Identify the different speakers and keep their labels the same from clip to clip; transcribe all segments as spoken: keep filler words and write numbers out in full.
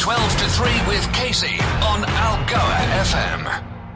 Speaker 1: twelve to three with Casey on Algoa F M.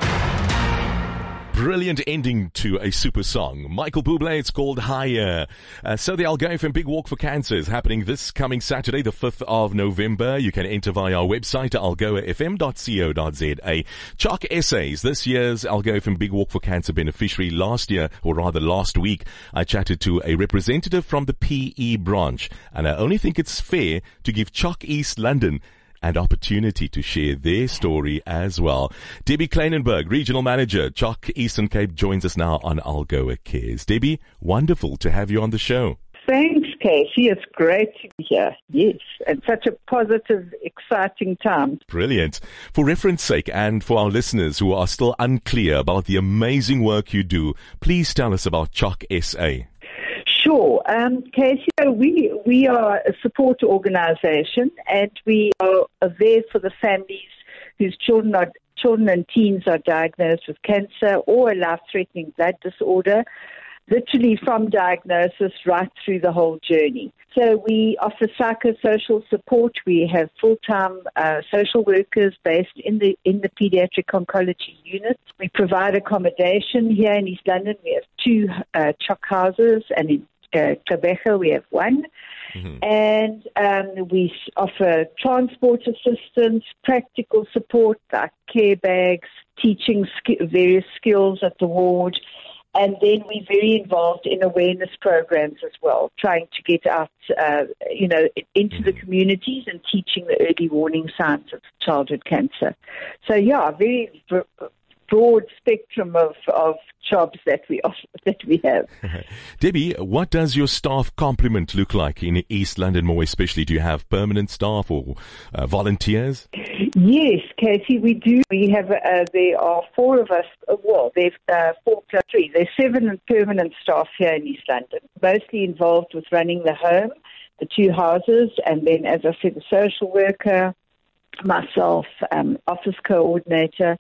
Speaker 2: Brilliant ending to a super song. Michael Bublé, it's called Higher. Uh, so the Algoa F M Big Walk for Cancer is happening this coming Saturday, the fifth of November. You can enter via our website, algoa f m dot co dot z a. Chalk Essays, this year's Algoa F M Big Walk for Cancer beneficiary. Last year, or rather last week, I chatted to a representative from the P E branch, and I only think it's fair to give Chalk East London and opportunity to share their story as well. Debbie Kleinenberg, Regional Manager, Chalk Eastern Cape, joins us now on Algoa Cares. Debbie, wonderful to have you on the show.
Speaker 3: Thanks, Casey. It's great to be here. Yes, and such a positive, exciting time.
Speaker 2: Brilliant. For reference sake and for our listeners who are still unclear about the amazing work you do, please tell us about Chalk S A.
Speaker 3: Sure. Um, Casey, we, we are a support organization, and we are there for the families whose children are children and teens are diagnosed with cancer or a life-threatening blood disorder, literally from diagnosis right through the whole journey. So we offer psychosocial support. We have full-time uh, social workers based in the in the pediatric oncology unit. We provide accommodation here in East London. We have two uh, Chalk houses, and in uh, Gqeberha we have one. Mm-hmm. And um, we offer transport assistance, practical support like care bags, teaching sk- various skills at the ward. And then we're very involved in awareness programs as well, trying to get out, uh, you know, into the communities and teaching the early warning signs of childhood cancer. So, yeah, very broad spectrum of, of jobs that we offer, that we have.
Speaker 2: Debbie, what does your staff complement look like in East London more especially? Do you have permanent staff or uh, volunteers?
Speaker 3: Yes, Casey, we do. We have, uh, there are four of us, uh, well, there's uh, four plus three. There's seven permanent staff here in East London, mostly involved with running the home, the two houses, and then, as I said, the social worker, myself, um, office coordinator.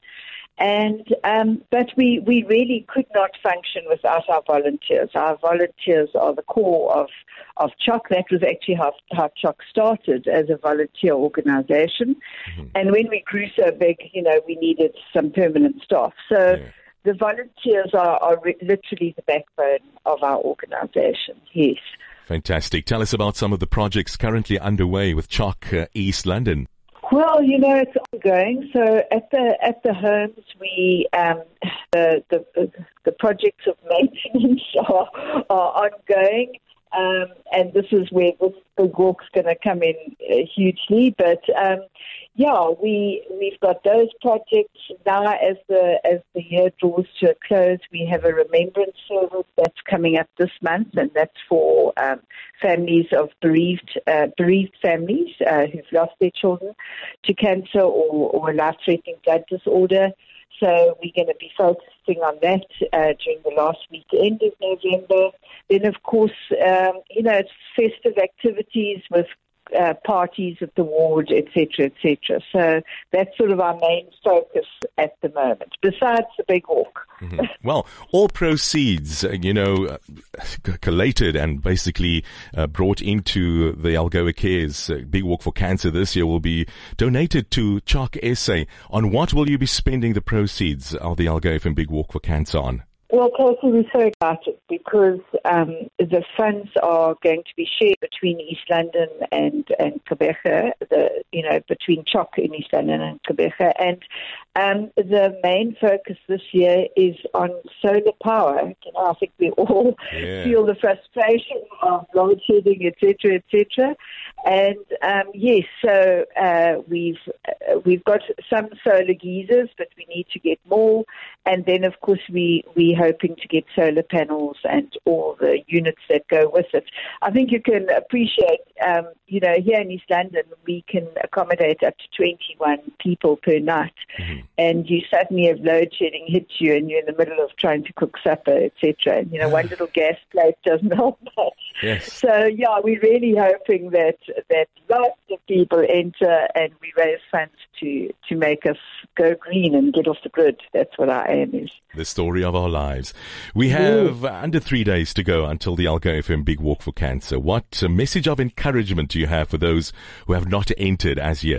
Speaker 3: And um, but we, we really could not function without our volunteers. Our volunteers are the core of, of Chalk. That was actually how, how Chalk started as a volunteer organization. Mm-hmm. And when we grew so big, you know, we needed some permanent staff. So yeah. The volunteers are, are re- literally the backbone of our organization, yes.
Speaker 2: Fantastic. Tell us about some of the projects currently underway with Chalk uh, East London.
Speaker 3: Well, you know, it's ongoing. So at the at the homes, we um, the, the the projects of maintenance are, are ongoing, um, and this is where this big walk's going to come in uh, hugely. But um, yeah, we we've got those projects now. As the as the year draws to a close, we have a remembrance service that's coming up this month, and that's for um, families of bereaved uh, bereaved families uh, who've lost their children to cancer or, or a life-threatening blood disorder. So we're going to be focusing on that uh, during the last weekend of November. Then, of course, um, you know, it's festive activities with uh, parties at the ward, et cetera, et cetera. So that's sort of our main focus at the moment, besides the big walk.
Speaker 2: Mm-hmm. Well, all proceeds, uh, you know, uh, c- collated and basically uh, brought into the Algoa Cares uh, Big Walk for Cancer this year will be donated to Chalk S A. On what will you be spending the proceeds of the Algoa F M Big Walk for Cancer on?
Speaker 3: Well, Casey, we're so excited because um, the funds are going to be shared between East London and, and Gqeberha, the, you know, between Chalk in East London and Gqeberha. And um, the main focus this year is on solar power. You know, I think we all yeah. feel the frustration of load shedding, et cetera, et cetera. And um, yes, so uh, we've uh, we've got some solar geysers, but we need to get more. And then, of course, we we hoping to get solar panels and all the units that go with it. I think you can appreciate, um, you know, here in East London, we can accommodate up to twenty-one people per night. Mm-hmm. And you suddenly have load shedding hit you, and you're in the middle of trying to cook supper, et cetera. And, you know, one little gas plate doesn't help much.
Speaker 2: Yes.
Speaker 3: So, yeah, we're really hoping that that lots of people enter and we raise funds to, to make us go green and get off the grid. That's what our aim is.
Speaker 2: The story of our lives. We have yeah. under three days to go until the Algoa F M Big Walk for Cancer. What uh, message of encouragement do you have for those who have not entered as yet?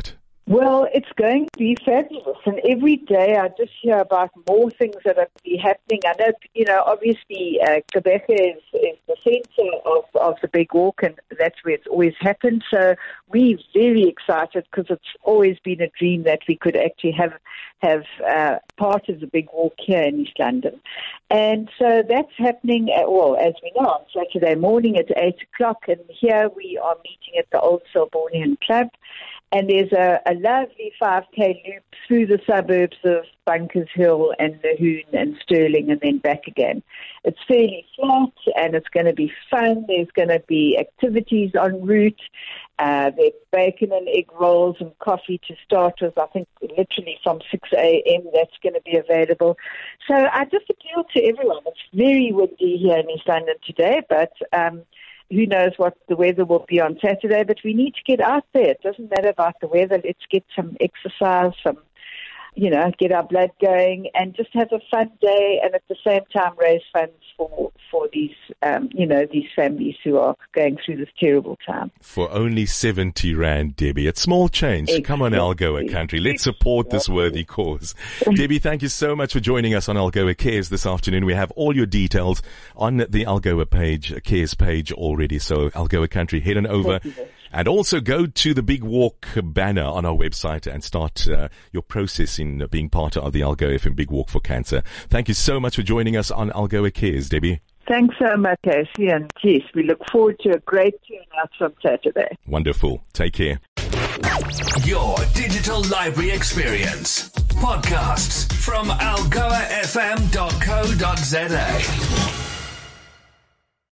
Speaker 3: Well, it's going to be fabulous, and every day I just hear about more things that are be happening. I know, you know, obviously, uh, Quebec is, is the centre of, of the Big Walk, and that's where it's always happened. So we're very excited because it's always been a dream that we could actually have have uh, part of the Big Walk here in East London. And so that's happening, at, well, as we know, on Saturday morning at eight o'clock, and here we are meeting at the Old Selbornian Club. And there's a, a lovely five K loop through the suburbs of Bunkers Hill and Nahoon and Stirling and then back again. It's fairly flat and it's going to be fun. There's going to be activities en route. Uh, there's bacon and egg rolls and coffee to start with. I think literally from six a.m. that's going to be available. So I just appeal to everyone. It's very windy here in East London today, but um, who knows what the weather will be on Saturday, but we need to get out there. It doesn't matter about the weather. Let's get some exercise, some, you know, get our blood going and just have a fun day and at the same time raise funds for, for these, um, you know, these families who are going through this terrible time.
Speaker 2: For only seventy rand, Debbie. It's small change. Exactly. Come on, Algoa country. Let's support this worthy cause. Debbie, thank you so much for joining us on Algoa Cares this afternoon. We have all your details on the Algoa page, Cares page already. So Algoa country, head on over. And also go to the Big Walk banner on our website and start uh, your process in being part of the Algoa F M Big Walk for Cancer. Thank you so much for joining us on Algoa Cares, Debbie.
Speaker 3: Thanks so much, Casey. And yes, we look forward to a great turnout from Saturday.
Speaker 2: Wonderful. Take care.
Speaker 1: Your digital library experience. Podcasts from algoa f m dot co dot z a.